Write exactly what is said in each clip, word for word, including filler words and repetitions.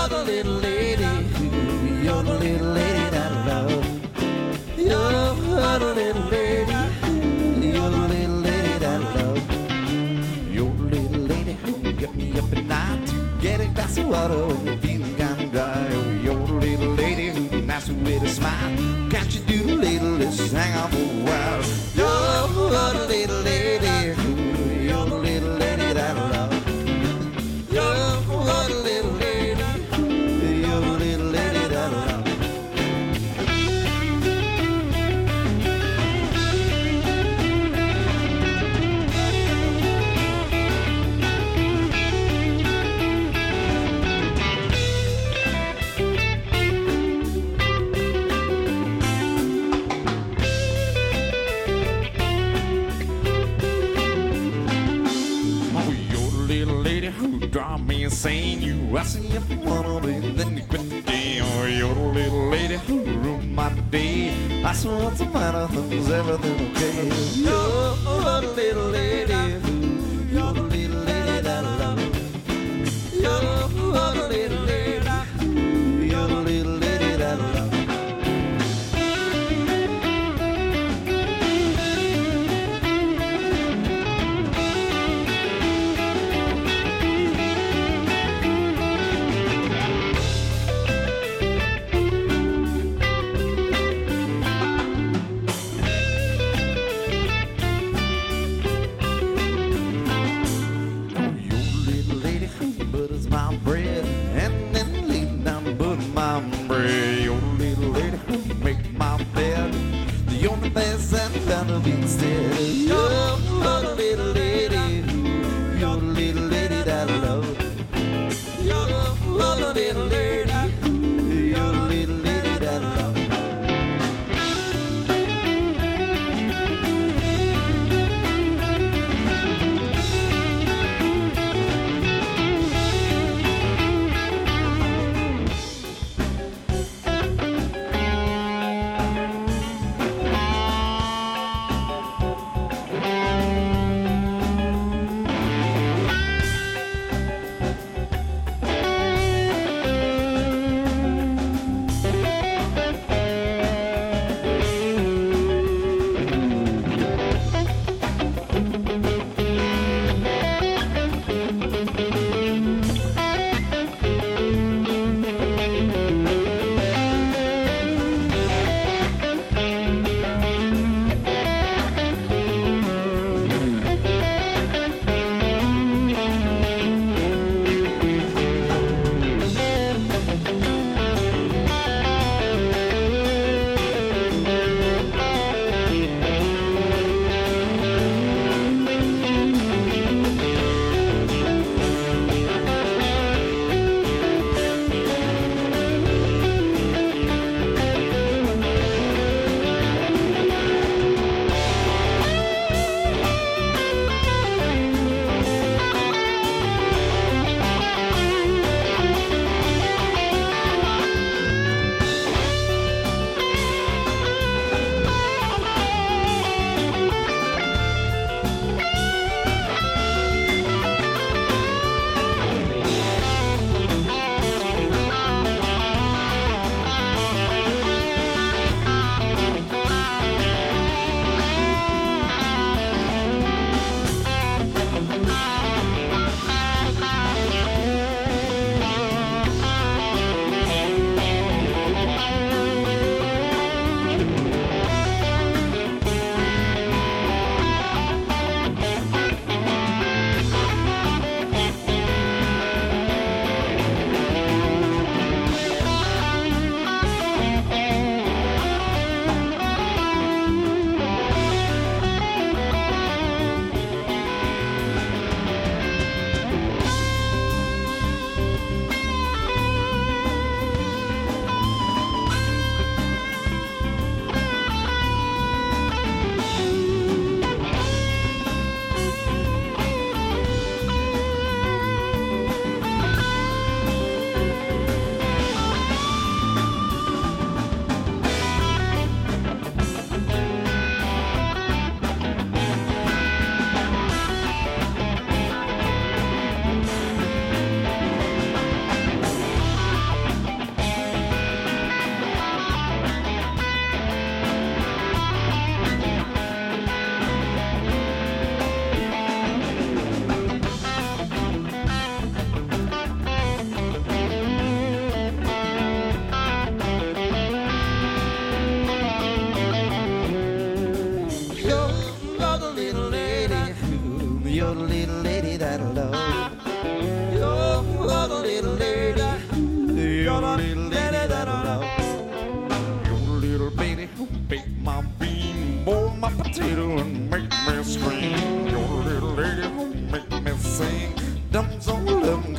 the little lady. You're the little lady that I love. You're the little lady. You're the little lady that I love. You're the little lady who get me up at night to get a glass of water when you're feeling kind of dry. Oh, you're the little lady who knocks me with a smile. Can't you do a little? Let's hang on for a while. You're the little lady. You're the little lady that I love. You're the little lady. You're the little lady that I love. Drive me insane. You ask me if I wanna be, then you quit the game. Oh, you're the little lady who ruined my day. I swear what's the matter? Is everything okay? You're the little lady. You're the little lady that I love. You're the little lady. You're the little lady that I love.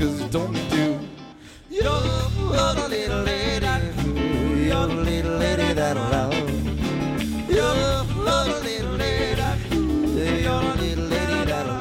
'cause you don't do. You're a little lady, you're a little lady that I love. You're a little lady, you're a little lady that I love.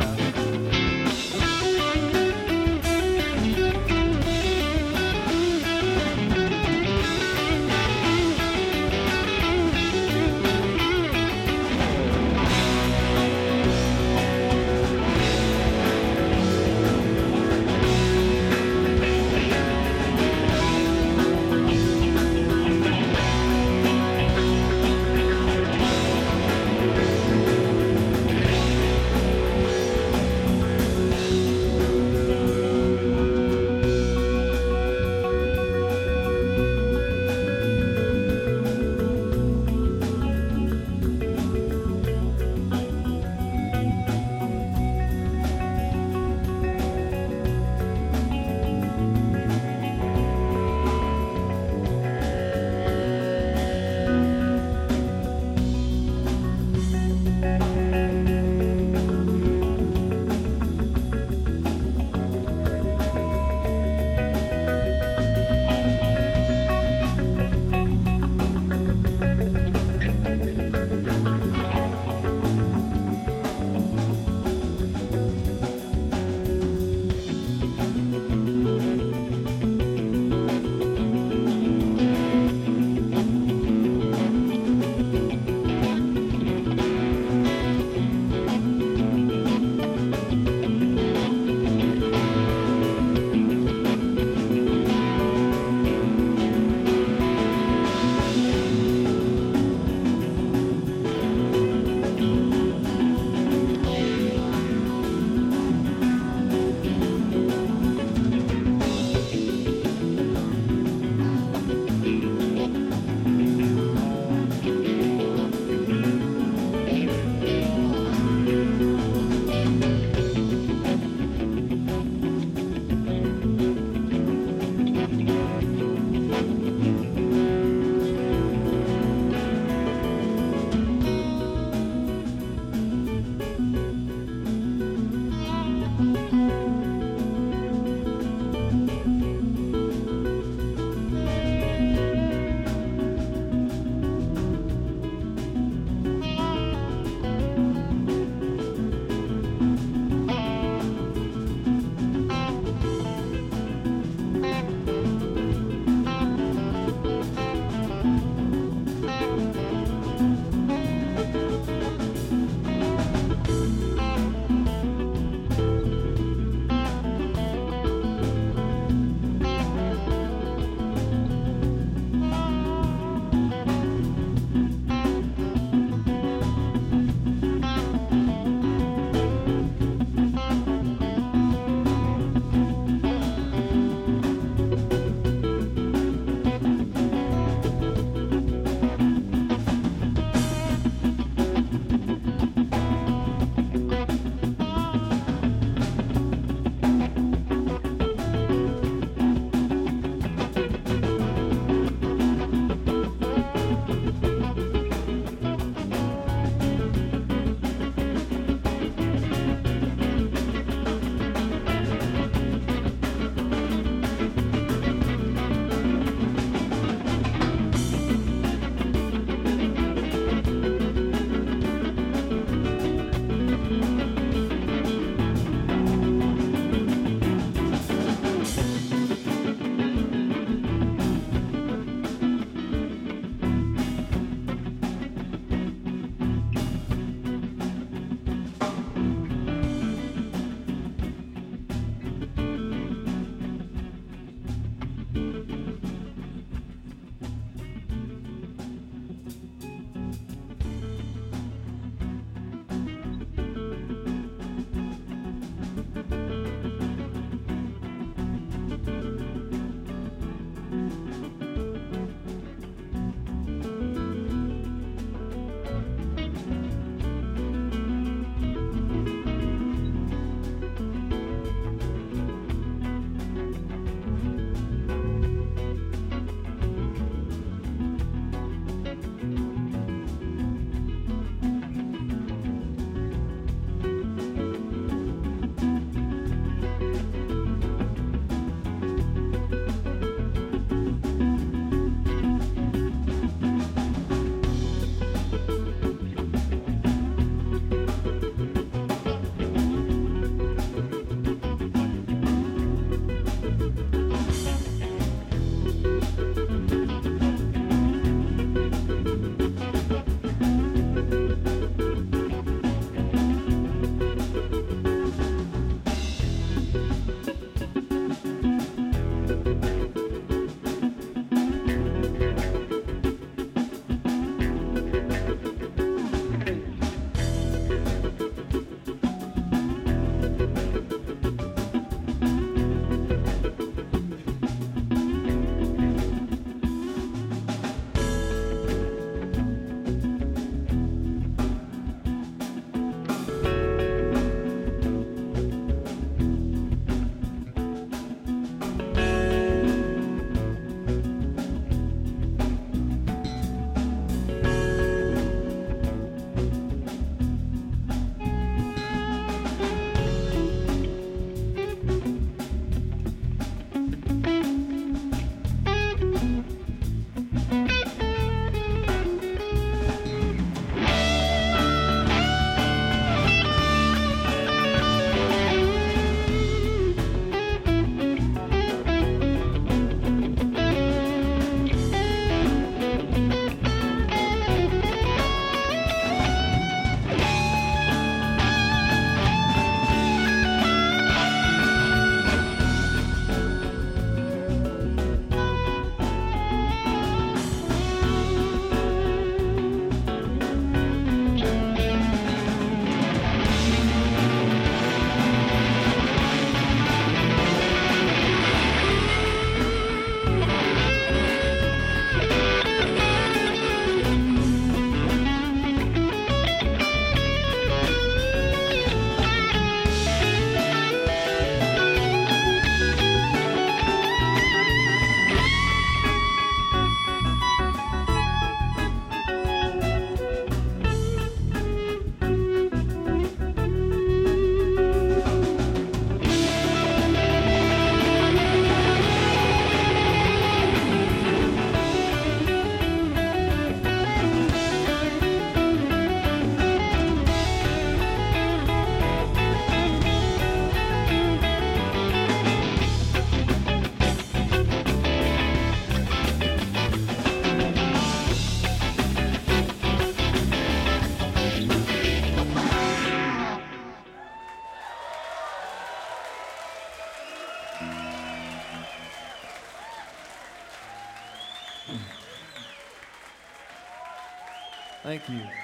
Thank you.